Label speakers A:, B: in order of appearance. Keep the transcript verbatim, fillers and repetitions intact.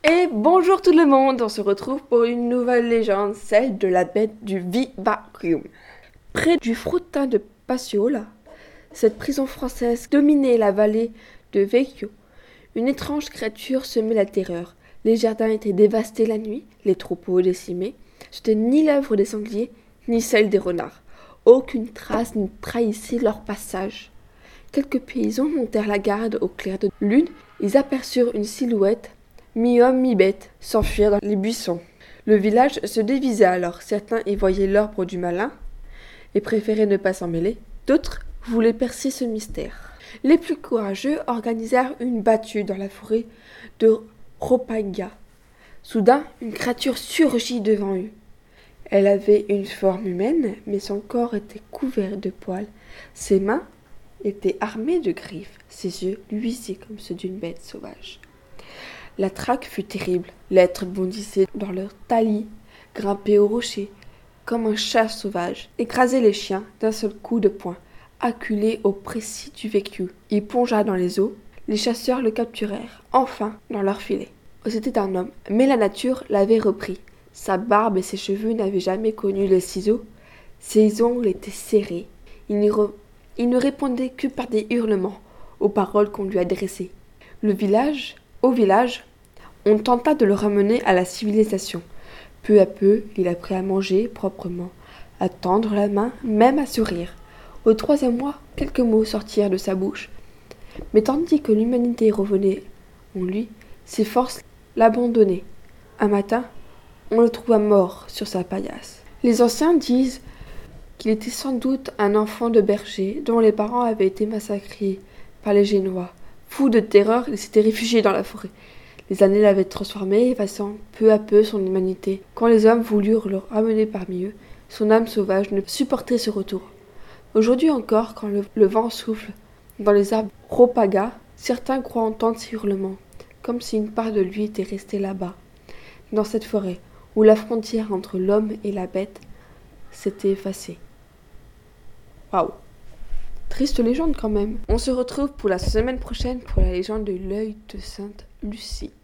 A: Et bonjour tout le monde, on se retrouve pour une nouvelle légende, celle de la bête du Vivarium. Près du Frottin de Passiola, cette prison française dominait la vallée de Vecchio. Une étrange créature semait la terreur. Les jardins étaient dévastés la nuit, les troupeaux décimés. C'était ni l'œuvre des sangliers, ni celle des renards. Aucune trace ne trahissait leur passage. Quelques paysans montèrent la garde au clair de lune. Ils aperçurent une silhouette, mi-homme, mi-bête, s'enfuir dans les buissons. Le village se divisa alors. Certains y voyaient l'ordre du malin et préféraient ne pas s'en mêler. D'autres voulaient percer ce mystère. Les plus courageux organisèrent une battue dans la forêt de Ropagna. Soudain, une créature surgit devant eux. Elle avait une forme humaine, mais son corps était couvert de poils. Ses mains étaient armées de griffes. Ses yeux luisaient comme ceux d'une bête sauvage. La traque fut terrible. L'être bondissait dans leur talis, grimpait au rocher, comme un chat sauvage, écrasait les chiens d'un seul coup de poing, acculé au précis du Vecchio. Il plongea dans les eaux. Les chasseurs le capturèrent, enfin, dans leur filet. C'était un homme, mais la nature l'avait repris. Sa barbe et ses cheveux n'avaient jamais connu les ciseaux. Ses ongles étaient serrés. Il, re... Il ne répondait que par des hurlements aux paroles qu'on lui adressait. Le village, au village, on tenta de le ramener à la civilisation. Peu à peu, il apprit à manger proprement, à tendre la main, même à sourire. Au troisième mois, quelques mots sortirent de sa bouche. Mais tandis que l'humanité revenait en lui, ses forces l'abandonnaient. Un matin, on le trouva mort sur sa paillasse. Les anciens disent qu'il était sans doute un enfant de berger dont les parents avaient été massacrés par les Génois. Fou de terreur, il s'était réfugié dans la forêt. Les années l'avaient transformé, effaçant peu à peu son humanité. Quand les hommes voulurent le ramener parmi eux, son âme sauvage ne supportait ce retour. Aujourd'hui encore, quand le, le vent souffle dans les arbres Ropagna, certains croient entendre ses hurlements, comme si une part de lui était restée là-bas, dans cette forêt, où la frontière entre l'homme et la bête s'était effacée. Waouh! Triste légende quand même. On se retrouve pour la semaine prochaine pour la légende de l'œil de Sainte Lucie.